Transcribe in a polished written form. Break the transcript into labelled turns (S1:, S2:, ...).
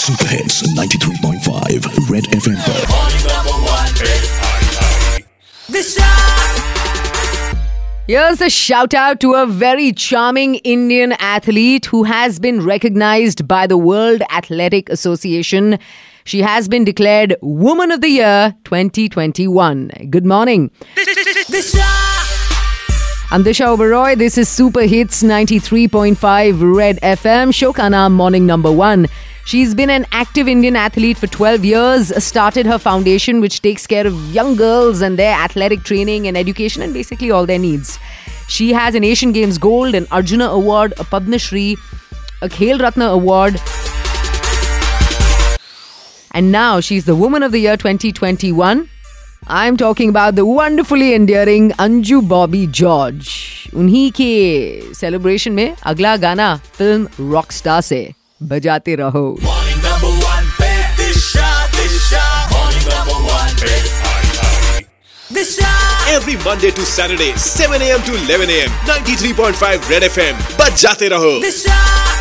S1: Super hits 93.5 red FM पर।
S2: Here's a shout out to a very charming Indian athlete who has been recognized by the World Athletic Association. She has been declared Woman of the Year 2021. Good morning. I'm Disha Oberoi. This is Super Hits 93.5 Red FM. Show ka naam Morning Number 1. She's been an active Indian athlete for 12 years, started her foundation which takes care of young girls and their athletic training and education and basically all their needs. She has an Asian Games Gold, an Arjuna Award, a Padma Shri, a Khel Ratna Award. And now she's the Woman of the Year 2021. I'm talking about the wonderfully endearing Anju Bobby George. उन्हीं के celebration में अगला गाना film Rockstar से बजाते रहो।
S3: Morning number 1 पे दिशा Morning number 1 पे दिशा।
S4: Every Monday to Saturday 7 a.m. to 11 a.m. 93.5 Red FM बजाते रहो।
S3: दिशा।